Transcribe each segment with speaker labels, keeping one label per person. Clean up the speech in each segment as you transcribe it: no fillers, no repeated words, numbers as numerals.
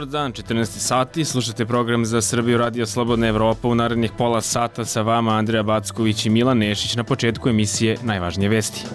Speaker 1: Dobar dan, 14 sati, slušate program za Srbiju Radio Slobodna Evropa. U narednih pola sata sa vama Andreja Backović i Milan Nešić. Na početku emisije najvažnije vesti.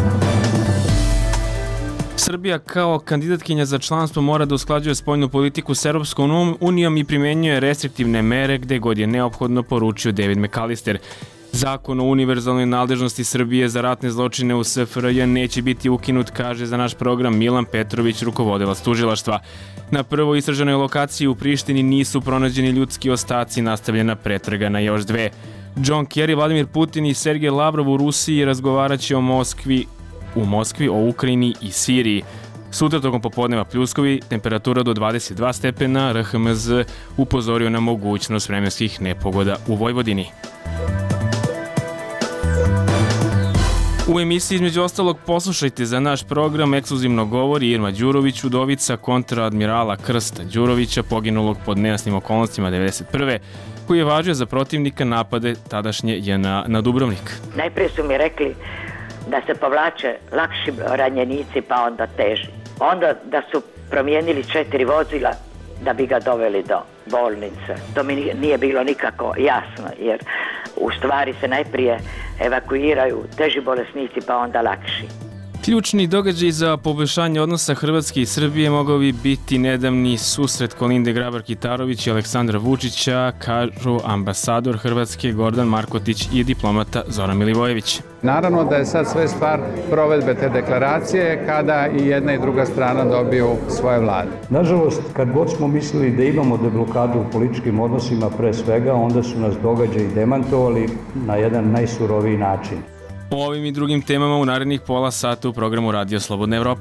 Speaker 1: Srbija kao kandidatkinja za članstvo mora da usklađuje spoljnu politiku s Europskom unijom i primenjuje restriktivne mere gde god je neophodno, poručio David McAllister. Zakon o univerzalnoj nadležnosti Srbije za ratne zločine u SFRJ neće biti ukinut, kaže za naš program Milan Petrović, rukovodilac tužilaštva. Na prvoj istraženoj lokaciji u Prištini nisu pronađeni ljudski ostaci, nastavljena pretraga na još dve. John Kerry, Vladimir Putin i Sergej Lavrov u Rusiji razgovaraće u Moskvi o Ukrajini i Siriji. Sutra tokom popodneva pljuskovi, temperatura do 22 stepena, RHMZ upozorio na mogućnost vremenskih nepogoda u Vojvodini. U emisiji između ostalog poslušajte za naš program ekskluzivno govori Irma Đurović, udovica kontraadmirala Krsta Đurovića, poginulog pod nejasnim okolnostima 1991. koji je važio za protivnika napade tadašnje JNA na Dubrovnik.
Speaker 2: Najprije su mi rekli da se povlače lakši ranjenici pa onda teži. Onda da su promijenili 4 vozila da bi ga doveli do bolnice. To mi nije bilo nikako jasno, jer u stvari se najprije evakuiraju teži bolesnici pa onda lakši.
Speaker 1: Ključni događaj za poboljšanje odnosa Hrvatske i Srbije mogao bi biti nedavni susret Kolinde Grabar-Kitarović i Aleksandra Vučića, kažu ambasador Hrvatske Gordan Markotić i diplomata Zoran Milivojević.
Speaker 3: Naravno da je sad sve stvar provedbe te deklaracije kada i jedna i druga strana dobiju svoje vlade.
Speaker 4: Nažalost, kad god smo mislili da imamo deblokadu u političkim odnosima pre svega, onda su nas događaji demantovali na jedan najsuroviji način.
Speaker 1: O ovim i drugim temama u narednih pola sata u programu Radio Slobodna Evropa.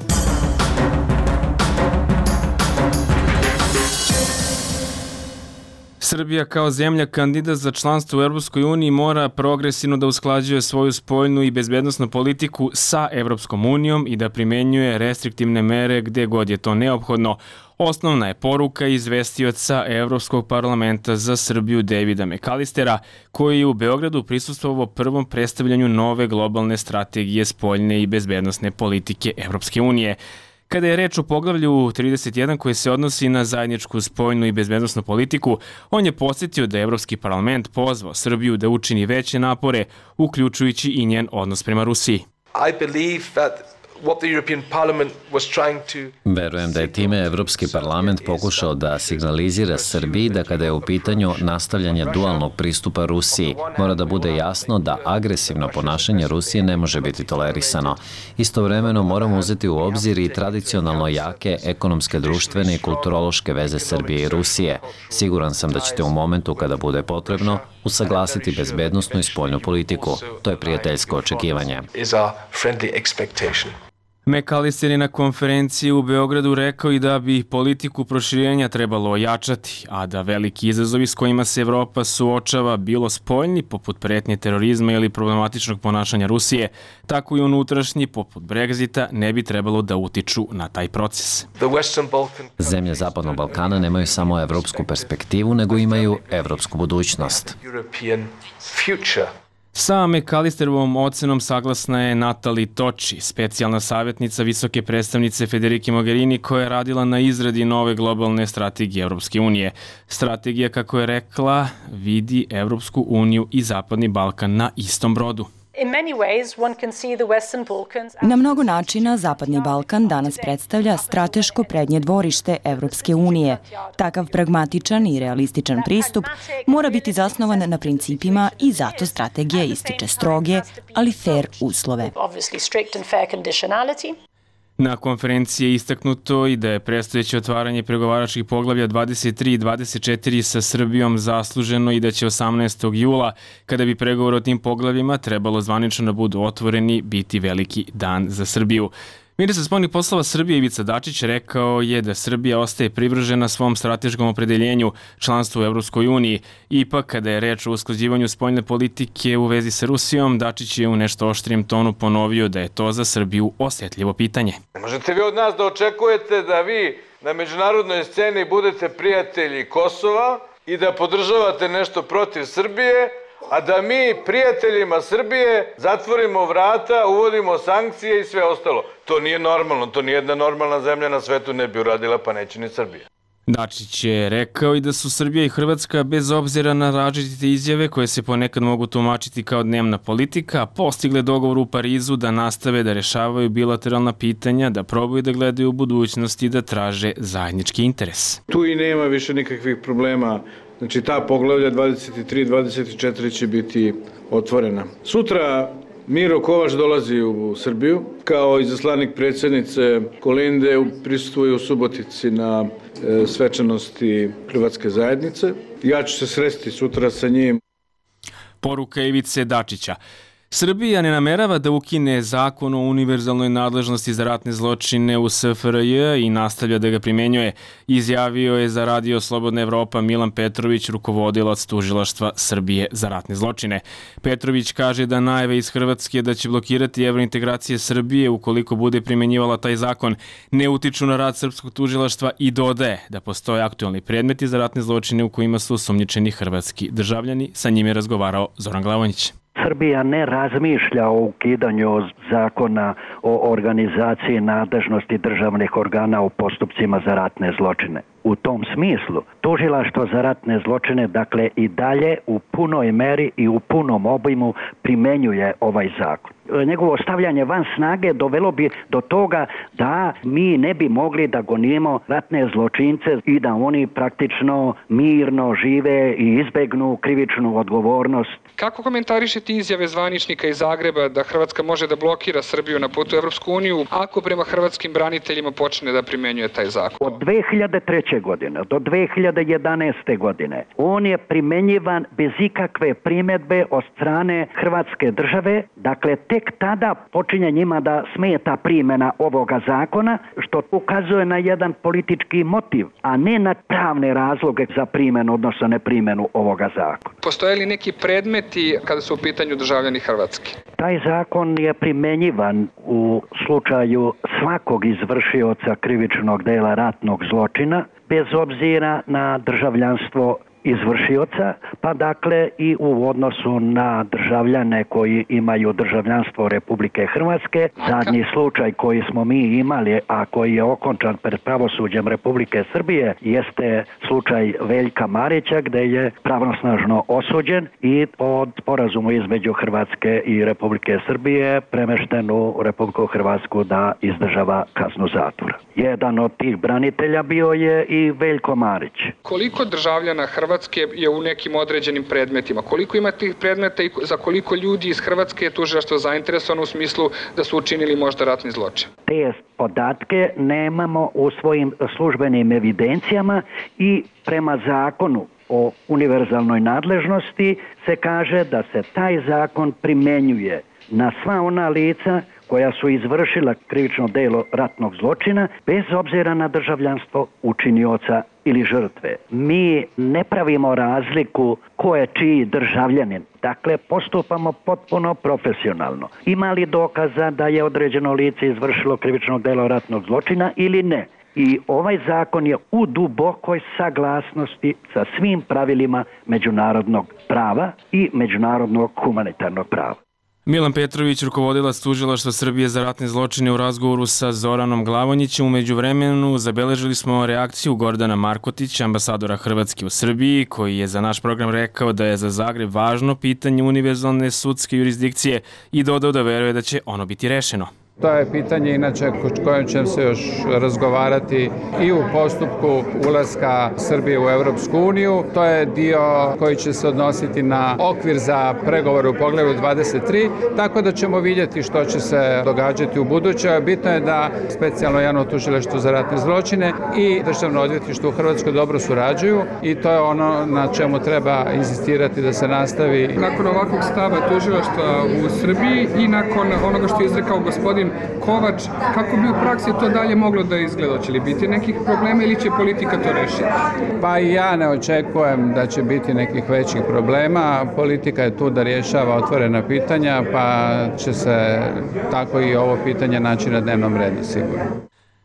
Speaker 1: Srbija kao zemlja kandidat za članstvo u Europskoj uniji mora progresivno da usklađuje svoju spoljnu i bezbednosnu politiku sa Europskom unijom i da primenjuje restriktivne mere gde god je to neophodno. Osnovna je poruka izvestioca Evropskog parlamenta za Srbiju Davida McAllistera, koji je u Beogradu prisustvovao prvom predstavljanju nove globalne strategije spoljne i bezbednosne politike Evropske unije. Kada je reč o poglavlju 31 koje se odnosi na zajedničku spoljnu i bezbednosnu politiku, on je podsjetio da je Evropski parlament pozvao Srbiju da učini veće napore, uključujući i njen odnos prema Rusiji.
Speaker 5: Verujem da je time Evropski parlament pokušao da signalizira Srbiji da kada je u pitanju nastavljanje dualnog pristupa Rusiji, mora da bude jasno da agresivno ponašanje Rusije ne može biti tolerisano. Istovremeno moramo uzeti u obzir i tradicionalno jake ekonomske, društvene i kulturološke veze Srbije i Rusije. Siguran sam da ćete u momentu kada bude potrebno usaglasiti bezbednosnu i spoljnu politiku. To je prijateljsko očekivanje.
Speaker 1: McAllister je na konferenciji u Beogradu rekao i da bi politiku proširenja trebalo ojačati, a da veliki izazovi s kojima se Evropa suočava, bilo spoljni, poput pretnje terorizma ili problematičnog ponašanja Rusije, tako i unutrašnji, poput Brexita, ne bi trebalo da utiču na taj proces.
Speaker 5: Zemlje Zapadnog Balkana nemaju samo evropsku perspektivu, nego imaju evropsku budućnost.
Speaker 1: Sa McAllisterovom ocenom saglasna je Natali Toči, specijalna savjetnica visoke predstavnice Federike Mogherini koja je radila na izradi nove globalne strategije Evropske unije. Strategija, kako je rekla, vidi Evropsku uniju i Zapadni Balkan na istom brodu.
Speaker 6: Na mnogo načina Zapadni Balkan danas predstavlja strateško prednje dvorište Evropske unije. Takav pragmatičan i realističan pristup mora biti zasnovan na principima i zato strategija ističe stroge, ali fair uslove.
Speaker 1: Na konferenciji je istaknuto i da je predstojeće otvaranje pregovaračkih poglavlja 23 i 24 sa Srbijom zasluženo i da će 18. jula, kada bi pregovor o tim poglavljima trebalo zvanično da budu otvoreni, biti veliki dan za Srbiju. Ministar spoljnih poslova Srbije Ivica Dačić rekao je da Srbija ostaje privržena svom strateškom opredeljenju članstvu u Evropskoj uniji. Ipak, kada je reč o usklađivanju spoljne politike u vezi sa Rusijom, Dačić je u nešto oštrijem tonu ponovio da je to za Srbiju osjetljivo pitanje.
Speaker 7: Ne možete vi od nas da očekujete da vi na međunarodnoj sceni budete prijatelji Kosova i da podržavate nešto protiv Srbije, a da mi prijateljima Srbije zatvorimo vrata, uvodimo sankcije i sve ostalo. To nije normalno, to nijedna normalna zemlja na svetu ne bi uradila, pa neće ni Srbija.
Speaker 1: Dačić je rekao i da su Srbija i Hrvatska, bez obzira na različite izjave koje se ponekad mogu tumačiti kao dnevna politika, postigle dogovor u Parizu da nastave da rešavaju bilateralna pitanja, da probaju da gledaju u budućnost i da traže zajednički interes.
Speaker 7: Tu i nema više nikakvih problema. Znači ta poglavlja 23 i 24 će biti otvorena. Sutra Miro Kovač dolazi u Srbiju kao izaslanik predsjednice Kolinde, prisustvuje u Subotici na svečanosti Hrvatske zajednice. Ja ću se sresti sutra sa njim.
Speaker 1: Poruka Ivice Dačića. Srbija ne namerava da ukine zakon o univerzalnoj nadležnosti za ratne zločine u SFRJ i nastavlja da ga primenjuje, izjavio je za Radio Slobodna Evropa Milan Petrović, rukovodilac tužilaštva Srbije za ratne zločine. Petrović kaže da najave iz Hrvatske da će blokirati evrointegracije Srbije ukoliko bude primenjivala taj zakon ne utiču na rad srpskog tužilaštva i dodaje da postoje aktualni predmeti za ratne zločine u kojima su osumnjičeni hrvatski državljani. Sa njime je razgovarao Zoran Glavonjić.
Speaker 8: Srbija ne razmišlja o ukidanju zakona o organizaciji nadležnosti državnih organa u postupcima za ratne zločine. U tom smislu, tužilaštvo za ratne zločine, dakle, i dalje u punoj meri i u punom obimu primenjuje ovaj zakon. Njegovo stavljanje van snage dovelo bi do toga da mi ne bi mogli da gonimo ratne zločince i da oni praktično mirno žive i izbegnu krivičnu odgovornost.
Speaker 9: Kako komentarišete izjave zvaničnika iz Zagreba da Hrvatska može da blokira Srbiju na putu u Evropsku uniju ako prema hrvatskim braniteljima počne da primenjuje taj zakon?
Speaker 8: Od 2003. godine do 2011. godine on je primenjivan bez ikakve primedbe od strane Hrvatske države, dakle tek tada počinje njima da smeta primjena ovoga zakona, što ukazuje na jedan politički motiv, a ne na pravne razloge za primjenu, odnosno neprimjenu ovoga zakona.
Speaker 9: Postoje li neki predmeti kada su u pitanju državljani Hrvatske?
Speaker 8: Taj zakon je primenjivan u slučaju svakog izvršioca krivičnog dela ratnog zločina, bez obzira na državljanstvo izvršioca, pa dakle i u odnosu na državljane koji imaju državljanstvo Republike Hrvatske. Zadnji slučaj koji smo mi imali, a koji je okončan pred pravosuđem Republike Srbije, jeste slučaj Veljka Marića, gde je pravnosnažno osuđen i pod sporazumu između Hrvatske i Republike Srbije premešten u Republiku Hrvatsku da izdržava kaznu zatvora. Jedan od tih branitelja bio je i Veljko Marić.
Speaker 9: Koliko državljana Hrvatske je u nekim određenim predmetima? Koliko ima tih predmeta i za koliko ljudi iz Hrvatske je tužilaštvo zainteresovano u smislu da su učinili možda ratni zločin?
Speaker 8: Te podatke nemamo u svojim službenim evidencijama i prema zakonu o univerzalnoj nadležnosti se kaže da se taj zakon primenjuje na sva ona lica koja su izvršila krivično delo ratnog zločina, bez obzira na državljanstvo učinioca ili žrtve. Mi ne pravimo razliku ko je čiji državljanin. Dakle, postupamo potpuno profesionalno. Ima li dokaza da je određeno lice izvršilo krivično delo ratnog zločina ili ne? I ovaj zakon je u dubokoj saglasnosti sa svim pravilima međunarodnog prava i međunarodnog humanitarnog prava.
Speaker 1: Milan Petrović, rukovodilac tužilaštva Srbije za ratne zločine, u razgovoru sa Zoranom Glavonjićem. U međuvremenu zabeležili smo reakciju Gordana Markotića, ambasadora Hrvatske u Srbiji, koji je za naš program rekao da je za Zagreb važno pitanje univerzalne sudske jurisdikcije i dodao da veruje da će ono biti rešeno.
Speaker 3: To je pitanje inače kojem će se još razgovarati i u postupku ulaska Srbije u Evropsku uniju. To je dio koji će se odnositi na okvir za pregovore u poglavlju 23, tako da ćemo vidjeti što će se događati u buduće. Bitno je da specijalno javno tužilaštvo za ratne zločine i državno odvjetništvo u Hrvatskoj dobro surađuju i to je ono na čemu treba insistirati da se nastavi.
Speaker 9: Nakon ovakvog stava tužilaštva u Srbiji i nakon onoga što je izrekao gospodin Kovač, kako bi u praksi to dalje moglo da izgleda? Će li biti nekih problema ili će politika to rešiti?
Speaker 3: Pa ja ne očekujem da će biti nekih većih problema. Politika je tu da rješava otvorena pitanja, pa će se tako i ovo pitanje naći na dnevnom redu sigurno.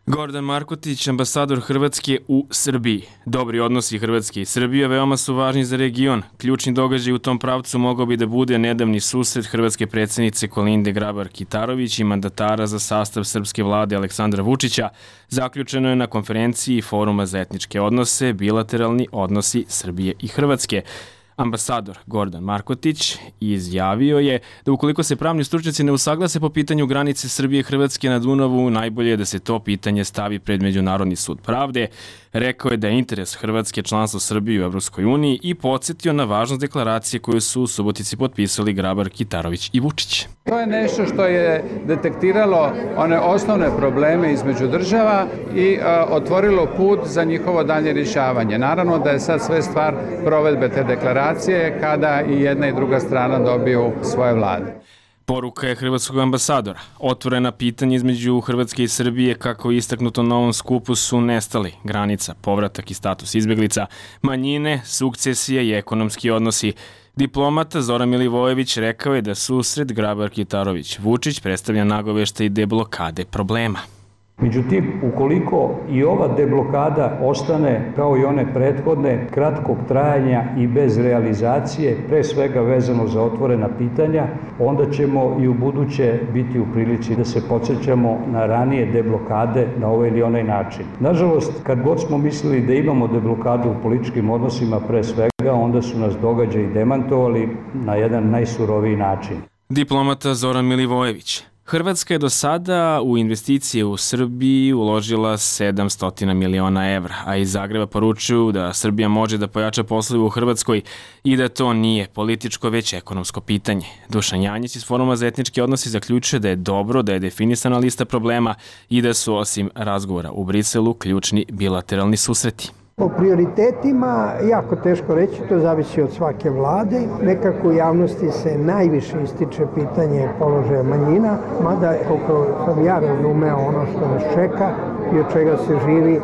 Speaker 1: Gordan Markotić, ambasador Hrvatske u Srbiji. Dobri odnosi Hrvatske i Srbije veoma su važni za region. Ključni događaj u tom pravcu mogao bi da bude nedavni susret hrvatske predsjednice Kolinde Grabar-Kitarović i mandatara za sastav srpske vlade Aleksandra Vučića. Zaključeno je na konferenciji Foruma za etničke odnose, bilateralni odnosi Srbije i Hrvatske. Ambasador Gordan Markotić izjavio je da ukoliko se pravni stručnjaci ne usaglase po pitanju granice Srbije i Hrvatske na Dunavu, najbolje je da se to pitanje stavi pred Međunarodni sud pravde. Rekao je da je interes Hrvatske članstvo Srbije u Evropskoj uniji i podsjetio na važnost deklaracije koju su u Subotici potpisali Grabar, Kitarović i Vučić.
Speaker 3: To je nešto što je detektiralo one osnovne probleme između država i otvorilo put za njihovo dalje rješavanje. Naravno da je sad sve stvar provedbe te deklaracije kada i jedna i druga strana dobiju svoje vlade.
Speaker 1: Poruka je hrvatskog ambasadora. Otvorena pitanja između Hrvatske i Srbije, kako je istaknuto na ovom skupu, su nestali. Granica, povratak i status izbjeglica, manjine, sukcesije i ekonomski odnosi. Diplomata Zoran Milivojević rekao je da susret Grabar-Kitarović-Vučić predstavlja nagoveštaj deblokade problema.
Speaker 4: Međutim, ukoliko i ova deblokada ostane kao i one prethodne, kratkog trajanja i bez realizacije, pre svega vezano za otvorena pitanja, onda ćemo i u buduće biti u prilici da se podsjećamo na ranije deblokade na ovaj ili onaj način. Nažalost, kad god smo mislili da imamo deblokadu u političkim odnosima pre svega, onda su nas događaji demantovali na jedan najsuroviji način.
Speaker 1: Diplomata Zoran Milivojević. Hrvatska je do sada u investicije u Srbiji uložila 700 miliona evra, a iz Zagreba poručuju da Srbija može da pojača poslove u Hrvatskoj i da to nije političko, već ekonomsko pitanje. Dušan Janjić iz Foruma za etničke odnose zaključuje da je dobro da je definisana lista problema i da su osim razgovora u Briselu ključni bilateralni susreti.
Speaker 10: O prioritetima jako teško reći, to zavisi od svake vlade. Nekako u javnosti se najviše ističe pitanje položaja manjina, mada koliko sam ja razumeo ono što nas čeka i od čega se živi,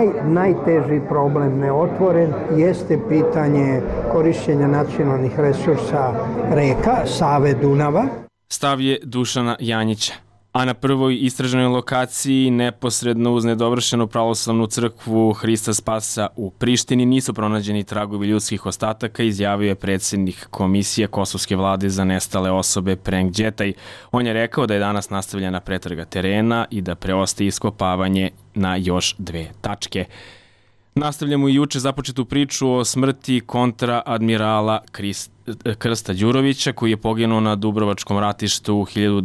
Speaker 10: najteži problem neotvoren jeste pitanje korišćenja nacionalnih resursa reka, Save, Dunava.
Speaker 1: Stav je Dušana Janjića. A na prvoj istraženoj lokaciji, neposredno uz nedovršenu pravoslavnu crkvu Hrista Spasa u Prištini, nisu pronađeni tragovi ljudskih ostataka, izjavio je predsjednik Komisije Kosovske vlade za nestale osobe Prenk Đetaj. On je rekao da je danas nastavljena pretraga terena i da preostaje iskopavanje na još 2 tačke. Nastavljamo i juče započetu priču o smrti kontraadmirala Krsta Đurovića, koji je poginuo na Dubrovačkom ratištu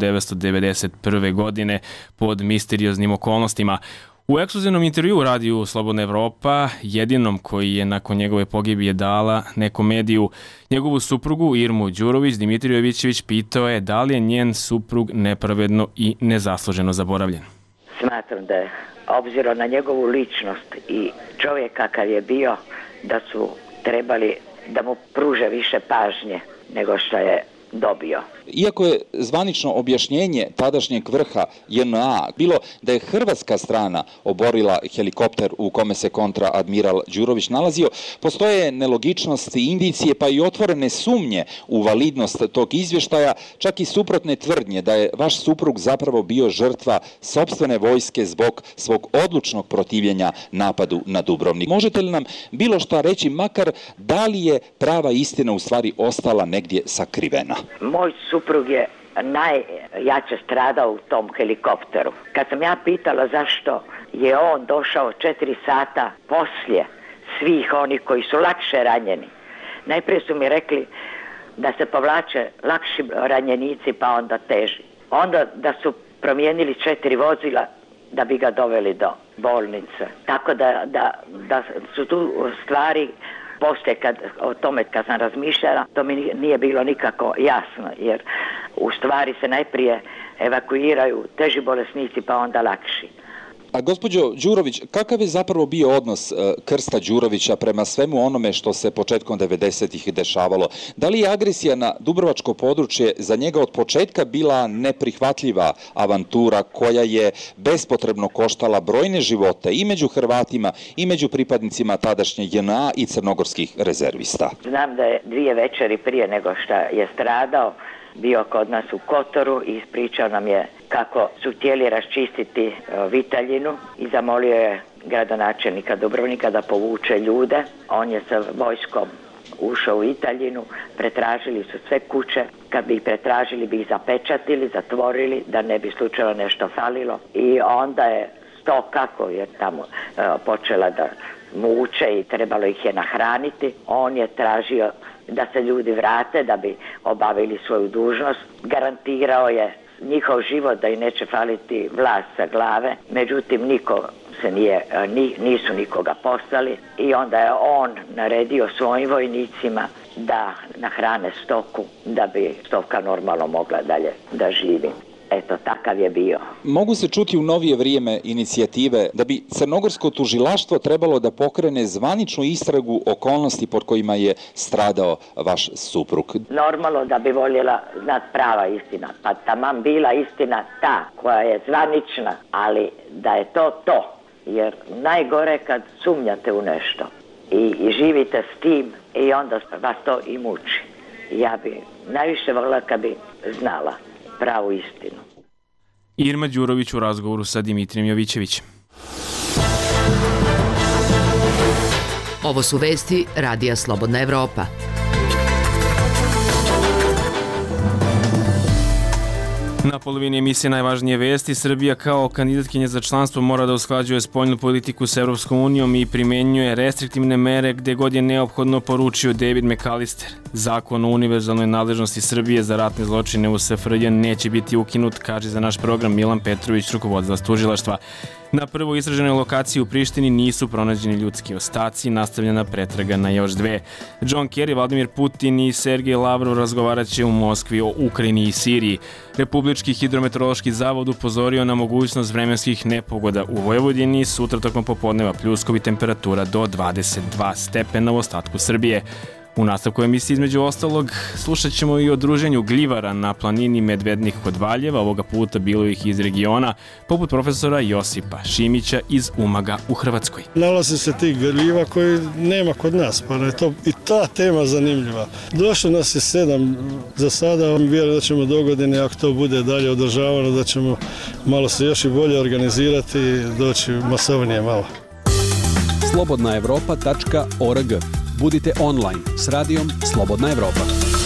Speaker 1: 1991. godine pod misterioznim okolnostima. U ekskluzivnom intervjuu u radiju Slobodna Evropa, jedinom koji je nakon njegove pogibije dala nekom mediju, njegovu suprugu Irmu Đurović, Dimitrij Jovićević pitao je da li je njen suprug nepravedno i nezasluženo zaboravljen.
Speaker 2: Smatram da je, obzirom na njegovu ličnost i čovjek kakav je bio, da su trebali da mu pruže više pažnje nego što je dobio.
Speaker 11: Iako je zvanično objašnjenje tadašnjeg vrha JNA bilo da je hrvatska strana oborila helikopter u kome se kontraadmiral Đurović nalazio, postoje nelogičnosti, indicije pa i otvorene sumnje u validnost tog izvještaja, čak i suprotne tvrdnje da je vaš suprug zapravo bio žrtva sopstvene vojske zbog svog odlučnog protivljenja napadu na Dubrovnik. Možete li nam bilo šta reći, makar da li je prava istina u stvari ostala negdje sakrivena?
Speaker 2: Moj suprug je najjače stradao u tom helikopteru. Kad sam ja pitala zašto je on došao 4 sata poslije svih onih koji su lakše ranjeni, najprije su mi rekli da se povlače lakši ranjenici pa onda teži. Onda da su promijenili 4 vozila da bi ga doveli do bolnice. Tako da su tu stvari. Poslije o tome kad sam razmišljala, to mi nije bilo nikako jasno, jer u stvari se najprije evakuiraju teži bolesnici pa onda lakši.
Speaker 11: A gospođo Đurović, kakav je zapravo bio odnos Krsta Đurovića prema svemu onome što se početkom 90-ih dešavalo? Da li je agresija na dubrovačko područje za njega od početka bila neprihvatljiva avantura koja je bespotrebno koštala brojne živote i među Hrvatima i među pripadnicima tadašnje JNA i crnogorskih rezervista?
Speaker 2: Znam da je 2 večeri prije nego što je stradao, bio kod nas u Kotoru i ispričao nam je kako su htjeli raščistiti Vitaljinu i zamolio je gradonačelnika Dubrovnika da povuče ljude. On je sa vojskom ušao u Vitaljinu, pretražili su sve kuće, kad bi ih pretražili bi ih zapečatili, zatvorili da ne bi slučajno nešto falilo i onda je stoka koja je tamo počela da muče i trebalo ih je nahraniti. On je tražio da se ljudi vrate da bi obavili svoju dužnost, garantirao je njihov život da i neće faliti vlas sa glave, međutim nisu nikoga poslali i onda je on naredio svojim vojnicima da nahrane stoku da bi stoka normalno mogla dalje da živi. Eto, takav je bio.
Speaker 11: Mogu se čuti u novije vrijeme inicijative da bi crnogorsko tužilaštvo trebalo da pokrene zvaničnu istragu okolnosti pod kojima je stradao vaš suprug.
Speaker 2: Normalno da bi voljela znat prava istina, pa taman bila istina ta koja je zvanična, ali da je to. Jer najgore kad sumnjate u nešto i živite s tim i onda vas to i muči. Ja bi najviše voljela kad bi znala pravu istinu.
Speaker 1: Irma Đurović u razgovoru sa Dimitrijem Jovićevićem.
Speaker 12: Ovo su vesti Radija Slobodna Evropa.
Speaker 1: Na polovini emisije najvažnije vesti, Srbija kao kandidatkinja za članstvo mora da usklađuje spoljnu politiku s Evropskom unijom i primenjuje restriktivne mere gde god je neophodno, poručio David McAllister. Zakon o univerzalnoj nadležnosti Srbije za ratne zločine u SFRJ neće biti ukinut, kaže za naš program Milan Petrović, rukovodilac tužilaštva. Na prvo istraženoj lokaciji u Prištini nisu pronađeni ljudski ostaci, nastavljena pretraga na još dve. John Kerry, Vladimir Putin i Sergej Lavrov razgovarat će u Moskvi o Ukrajini i Siriji. Republički hidrometeorološki zavod upozorio na mogućnost vremenskih nepogoda u Vojvodini, sutra tokom popodneva pljuskovi, temperatura do 22 stepena u ostatku Srbije. U nastavku emisije između ostalog slušat ćemo i o druženju gljivara na planini Medvednik kod Valjeva, ovoga puta bilo ih iz regiona, poput profesora Josipa Šimića iz Umaga u Hrvatskoj.
Speaker 13: Nalazi se tih gljiva koji nema kod nas, pa je to i ta tema zanimljiva. Došlo nas je 7 za sada, vjerujem da ćemo dogodine, ako to bude dalje održavano, da ćemo malo se još i bolje organizirati i doći masovnije malo.
Speaker 14: slobodnaevropa.org. Budite online s radijom Slobodna Evropa.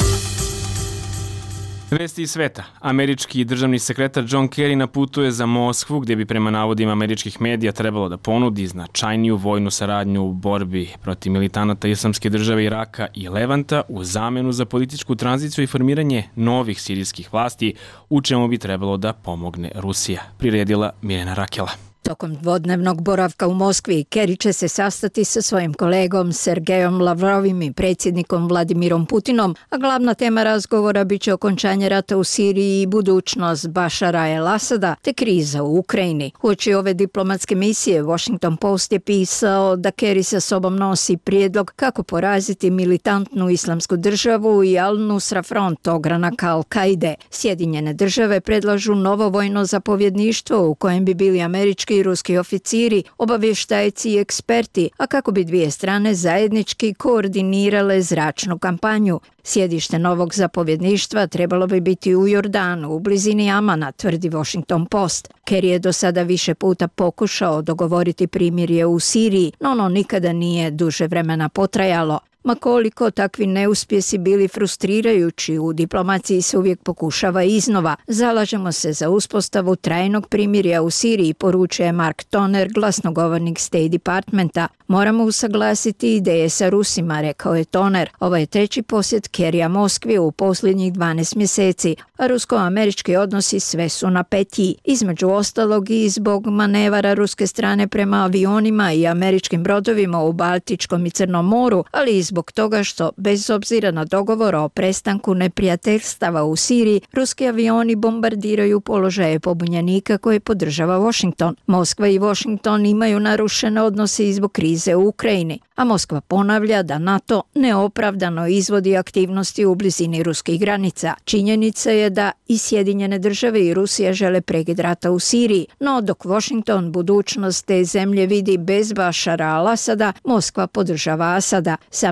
Speaker 1: Vesti iz sveta. Američki državni sekretar John Kerry na putu je za Moskvu, gdje bi prema navodima američkih medija trebalo da ponudi značajniju vojnu saradnju u borbi protiv militanata Islamske države Iraka i Levanta u zamenu za političku tranziciju i formiranje novih sirijskih vlasti, u čemu bi trebalo da pomogne Rusija, priredila Mirjana Rakela.
Speaker 15: Tokom dvodnevnog boravka u Moskvi, Kerry će se sastati sa svojim kolegom Sergejom Lavrovim i predsjednikom Vladimirom Putinom, a glavna tema razgovora biće okončanje rata u Siriji i budućnost Bašara el-Asada te kriza u Ukrajini. Uoči ove diplomatske misije, Washington Post je pisao da Kerry sa sobom nosi prijedlog kako poraziti militantnu islamsku državu i Al-Nusra Front, ogranak Al-Kaide. Sjedinjene države predlažu novo vojno zapovjedništvo u kojem bi bili američki i ruski oficiri, obavještajci i eksperti, a kako bi dvije strane zajednički koordinirale zračnu kampanju. Sjedište novog zapovjedništva trebalo bi biti u Jordanu, u blizini Amana, tvrdi Washington Post. Kerry je do sada više puta pokušao dogovoriti primirje u Siriji, no ono nikada nije duže vremena potrajalo. Ma koliko takvi neuspjesi bili frustrirajući, u diplomaciji se uvijek pokušava iznova. Zalažemo se za uspostavu trajnog primirja u Siriji, poručuje Mark Toner, glasnogovornik State Departmenta. Moramo usaglasiti ideje sa Rusima, rekao je Toner. Ovo je treći posjet Kerrya Moskvi u posljednjih 12 mjeseci, a rusko-američki odnosi sve su na petlji. Između ostalog i zbog manevara ruske strane prema avionima i američkim brodovima u Baltičkom i Crnom moru, ali i zbog toga što, bez obzira na dogovor o prestanku neprijateljstava u Siriji, ruski avioni bombardiraju položaje pobunjenika koje podržava Washington. Moskva i Washington imaju narušene odnose i zbog krize u Ukrajini, a Moskva ponavlja da NATO neopravdano izvodi aktivnosti u blizini ruskih granica. Činjenica je da i Sjedinjene države i Rusija žele prekid rata u Siriji, no dok Washington budućnost te zemlje vidi bez Bašara al-Asada, Moskva podržava Asada. Sam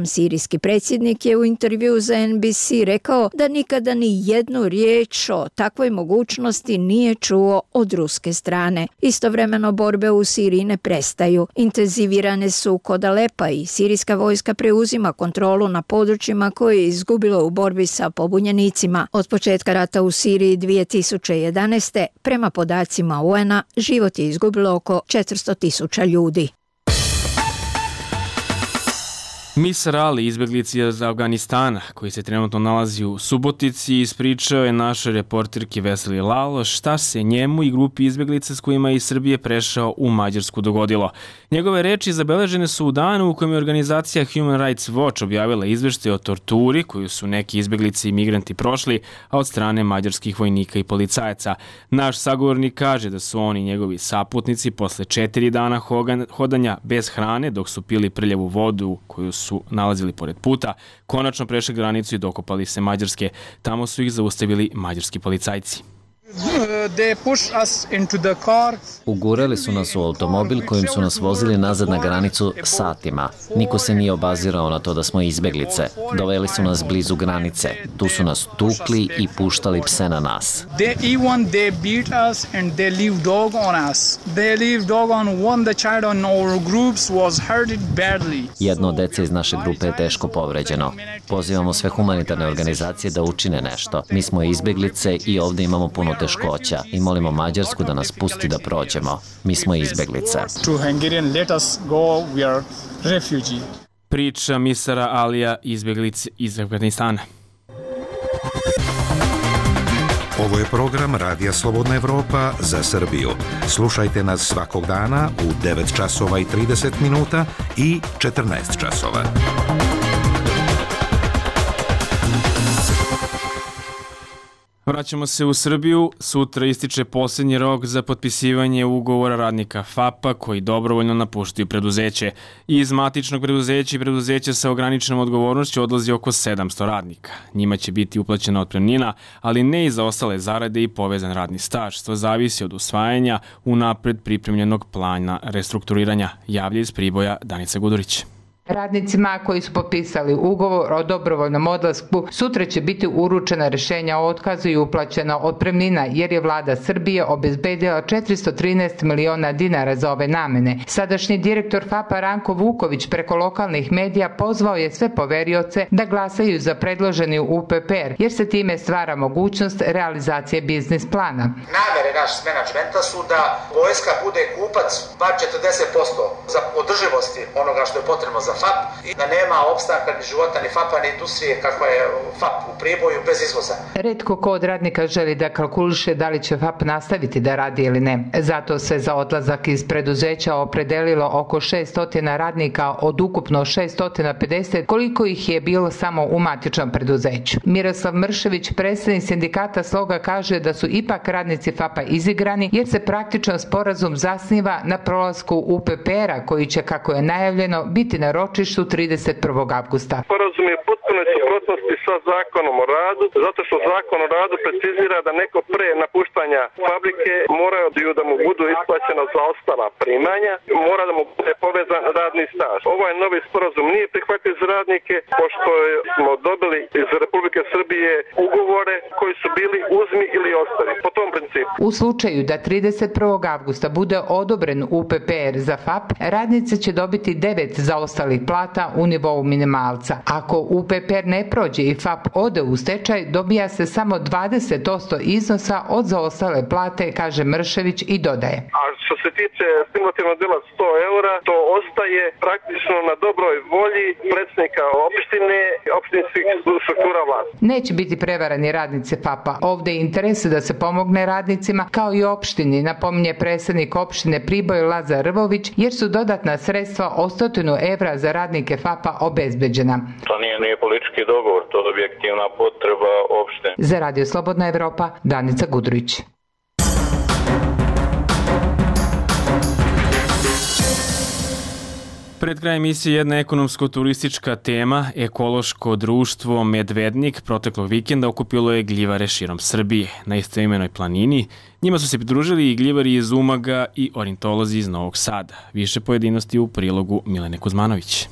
Speaker 15: Sirijski predsjednik je u intervju za NBC rekao da nikada ni jednu riječ o takvoj mogućnosti nije čuo od ruske strane. Istovremeno borbe u Siriji ne prestaju. Intenzivirane su kod Alepa i sirijska vojska preuzima kontrolu na područjima koje je izgubilo u borbi sa pobunjenicima. Od početka rata u Siriji 2011. prema podacima UN-a život je izgubilo oko 400.000 ljudi.
Speaker 1: Misar Ali, izbjeglica iz Afganistana, koji se trenutno nalazi u Subotici, ispričao je našoj reporterki Veseli Lalo šta se njemu i grupi izbjeglica s kojima je iz Srbije prešao u Mađarsku dogodilo. Njegove reči zabeležene su u danu u kojem je organizacija Human Rights Watch objavila izveštaj o torturi koju su neki izbjeglice i migranti prošli, a od strane mađarskih vojnika i policajaca. Naš sagovornik kaže da su oni njegovi saputnici posle 4 dana hodanja bez hrane, dok su pili prljavu vodu koju su nalazili pored puta, konačno prešli granicu i dokopali se Mađarske. Tamo su ih zaustavili mađarski policajci.
Speaker 5: Ugurali su nas u automobil kojim su nas vozili nazad na granicu satima. Niko se nije obazirao na to da smo izbeglice. Doveli su nas blizu granice. Tu su nas tukli i puštali pse na nas. Jedno od dece iz naše grupe je teško povređeno. Pozivamo sve humanitarne organizacije da učine nešto. Mi smo izbeglice i ovdje imamo puno teškoća i molimo Mađarsku da nas pusti da prođemo. Mi smo izbeglice.
Speaker 1: Priča Misara Alija, izbeglice iz Afganistana.
Speaker 16: Ovo je program Radija Slobodna Evropa za Srbiju. Slušajte nas svakog dana u 9 časova i 30 minuta i 14 časova.
Speaker 1: Vraćamo se u Srbiju. Sutra ističe posljednji rok za potpisivanje ugovora radnika FAP-a koji dobrovoljno napuštaju preduzeće. Iz matičnog preduzeća i preduzeća sa ograničenom odgovornošću odlazi oko 700 radnika. Njima će biti uplaćena otpremnina, ali ne i za ostale zarade i povezan radni staž, što zavisi od usvajanja unapred pripremljenog plana restrukturiranja, javlja iz Priboja Danica Gudurić.
Speaker 17: Radnicima koji su potpisali ugovor o dobrovoljnom odlasku sutra će biti uručena rješenja o otkazu i uplaćena otpremnina jer je vlada Srbije obezbedila 413 miliona dinara za ove namene. Sadašnji direktor FAP-a Ranko Vuković preko lokalnih medija pozvao je sve poverioce da glasaju za predloženi UPPR jer se time stvara mogućnost realizacije biznis plana.
Speaker 18: Namere našeg menadžmenta su da vojska bude kupac bar 40% za održivosti onoga što je potrebno za FAP i da nema opstanka ni života ni FAP-a ni industrije kakva je FAP u Priboju bez izvoza.
Speaker 17: Retko ko od radnika želi da kalkuliše da li će FAP nastaviti da radi ili ne. Zato se za odlazak iz preduzeća opredelilo oko 600 radnika od ukupno 650 koliko ih je bilo samo u matičnom preduzeću. Miroslav Mršević, predstavnik sindikata Sloga, kaže da su ipak radnici FAP-a izigrani jer se praktično sporazum zasniva na prolasku UPPR-a koji će, kako je najavljeno, biti na ročištu 31. avgusta.
Speaker 19: Sporazum je potpuno suprotnosti sa zakonom o radu, zato što zakon o radu precizira da neko pre napuštanja fabrike moraju da mu budu isplaćena zaostala primanja, mora da mu bude povezan radni staž. Ovaj novi sporazum nije prihvatljiv za radnike, pošto smo dobili iz Republike Srbije ugovore koji su bili uzmi ili ostavi. Po tom principu.
Speaker 17: U slučaju da 31. avgusta bude odobren UPPR za FAP, radnice će dobiti 9 zaostalih plata u nivou minimalca. Ako UPPR ne prođe i FAP ode u stečaj, dobija se samo 20% iznosa od zaostale plate, kaže Mršević i dodaje.
Speaker 19: A što se tiče stimulativnog dela 100 eura, to ostaje praktično na dobroj volji predsjednika opštine, opštinskih struktura vlasti.
Speaker 17: Neće biti prevarani radnici FAP-a. Ovde je interes da se pomogne radnicima kao i opštini, napominje predsjednik opštine Priboj Lazar Rvović, jer su dodatna sredstva od 100 evra za radnike FAP-a obezbeđena.
Speaker 20: To nije politički dogovor, to je objektivna potreba opštine.
Speaker 17: Za Radio Slobodna Evropa, Danica Gudurić.
Speaker 1: Pred kraj emisije jedna ekonomsko-turistička tema. Ekološko društvo Medvednik proteklog vikenda okupilo je gljivare širom Srbije na istoimenoj planini. Njima su se pridružili i gljivari iz Umaga i ornitolozi iz Novog Sada. Više pojedinosti u prilogu Milene Kuzmanović.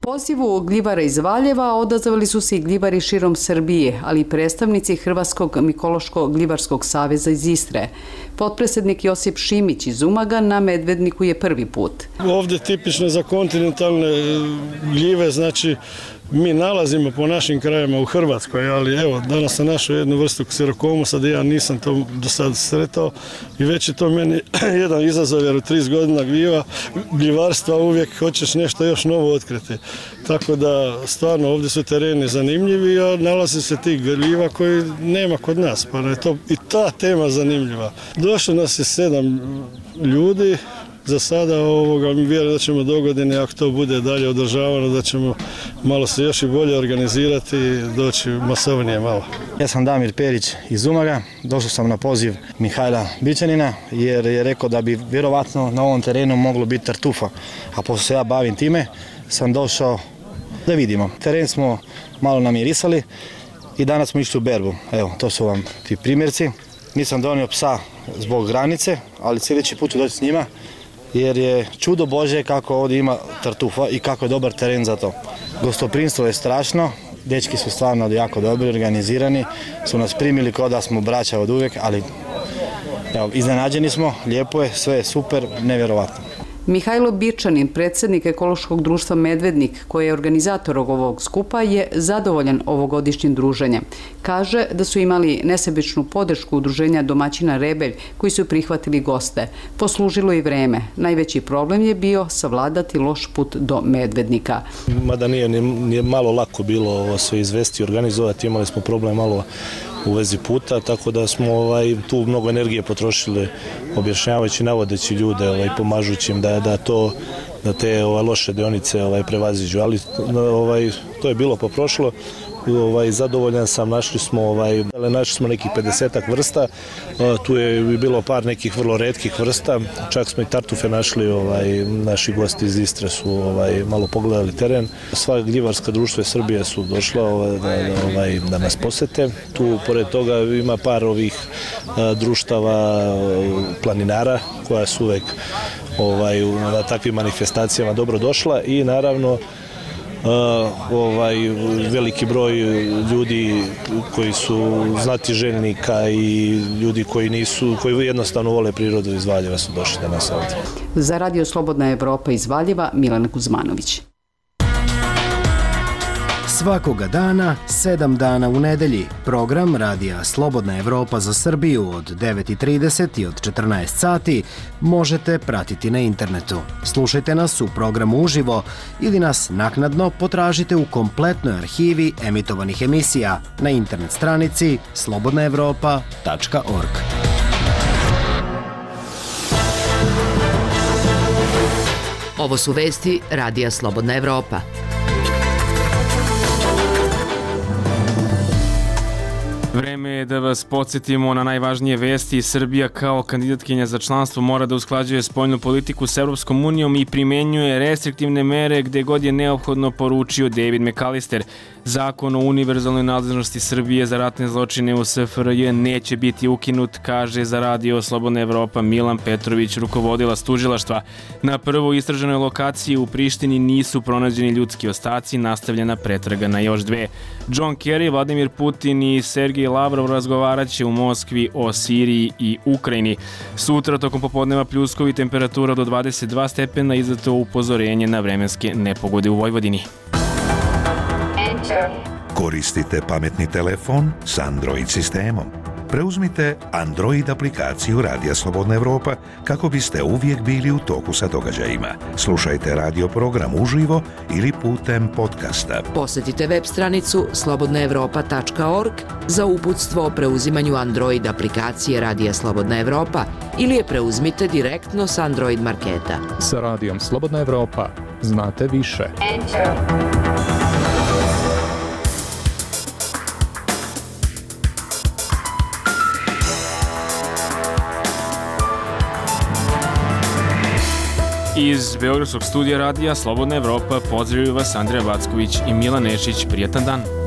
Speaker 21: Pozivu gljivara iz Valjeva odazvali su se i gljivari širom Srbije, ali i predstavnici Hrvatskog mikološko-gljivarskog saveza iz Istre. Potpredsjednik Josip Šimić iz Umaga na Medvedniku je prvi put.
Speaker 13: Ovdje tipično za kontinentalne gljive, znači mi nalazimo po našim krajima u Hrvatskoj, ali evo, danas sam našao jednu vrstu ksirokomusa da ja nisam to do sad sretao i već je to meni jedan izazov jer u 30 godina gljivarstva uvijek hoćeš nešto još novo otkriti. Tako da stvarno ovdje su tereni zanimljivi, a nalazi se tih gljiva koji nema kod nas, pa je to i ta tema zanimljiva. Došlo nas je 7 ljudi. Za sada vjerujem da ćemo dogodine, ako to bude dalje održavano, da ćemo malo se još i bolje organizirati i doći masovnije malo.
Speaker 22: Ja sam Damir Perić iz Umaga, došao sam na poziv Mihajla Bićanina jer je rekao da bi vjerovatno na ovom terenu moglo biti tartufa, a pošto se ja bavim time, sam došao da vidimo. Teren smo malo namirisali i danas smo išli u berbu. Evo, to su vam ti primjerci. Nisam donio psa zbog granice, ali sljedeći put ću doći s njima, jer je čudo Božje kako ovdje ima tartufa i kako je dobar teren za to. Gostoprimstvo je strašno, dečki su stvarno jako dobri, organizirani, su nas primili kao da smo braća od uvijek, ali evo, iznenađeni smo, lijepo je, sve je super, nevjerovatno.
Speaker 21: Mihajlo Birčanin, predsjednik Ekološkog društva Medvednik, koji je organizator ovog skupa, je zadovoljan ovogodišnjim druženjem. Kaže da su imali nesebičnu podršku udruženja domaćina Rebelj, koji su prihvatili goste. Poslužilo i vreme. Najveći problem je bio savladati loš put do Medvednika.
Speaker 23: Mada nije malo lako bilo ovo sve izvesti i organizovati, imali smo problem malo u vezi puta, tako da smo tu mnogo energije potrošili objašnjavajući, navodeći ljude, pomažući im da te loše deonice prevaziđu, ali to je bilo poprošlo. Zadovoljan sam, našli smo nekih 50-ak vrsta, tu je bilo par nekih vrlo retkih vrsta, čak smo i tartufe našli, naši gosti iz Istre su malo pogledali teren. Sva gljivarska društva Srbije su došla da nas posete. Tu pored toga ima par ovih društava planinara koja su uvek na takvim manifestacijama dobro došla i naravno veliki broj ljudi koji su znatiželjnika i ljudi koji jednostavno vole prirodu iz Valjeva su došli danas ovdje.
Speaker 21: Za Radio Slobodna Evropa iz Valjeva, Milana Kuzmanović.
Speaker 24: Svakoga dana, 7 dana u nedelji, program Radija Slobodna Evropa za Srbiju od 9:30 i od 14 sati možete pratiti na internetu. Slušajte nas u programu uživo ili nas naknadno potražite u kompletnoj arhivi emitovanih emisija na internet stranici slobodnaevropa.org.
Speaker 12: Ovo su vesti Radija Slobodna Evropa.
Speaker 1: Vreme je da vas podsjetimo na najvažnije vesti. Srbija kao kandidatkinja za članstvo mora da usklađuje spoljnu politiku s Evropskom unijom i primenjuje restriktivne mere gde god je neophodno, poručio David McAllister. Zakon o univerzalnoj nadležnosti Srbije za ratne zločine u SFRJ neće biti ukinut, kaže za Radio Slobodna Evropa Milan Petrović, rukovodilac tužilaštva. Na prvoj istraženoj lokaciji u Prištini nisu pronađeni ljudski ostaci, nastavljena pretraga na još 2. John Kerry, Vladimir Putin i Sergej Lavrov razgovarat će u Moskvi o Siriji i Ukrajini. Sutra tokom popodneva pljuskovi, temperatura do 22 stepena, izdato upozorenje na vremenske nepogode u Vojvodini.
Speaker 16: Koristite pametni telefon s Android sistemom. Preuzmite Android aplikaciju Radija Slobodna Evropa kako biste uvijek bili u toku sa događajima. Slušajte radio program uživo ili putem podcasta.
Speaker 12: Posjetite web stranicu slobodnaevropa.org za uputstvo o preuzimanju Android aplikacije Radija Slobodna Evropa ili je preuzmite direktno s Android marketa.
Speaker 25: Sa Radijom Slobodna Evropa znate više.
Speaker 1: Iz Beogradskog studija Radija Slobodna Evropa pozdravljaju vas Andreja Vacković i Milan Nešić. Prijatan dan!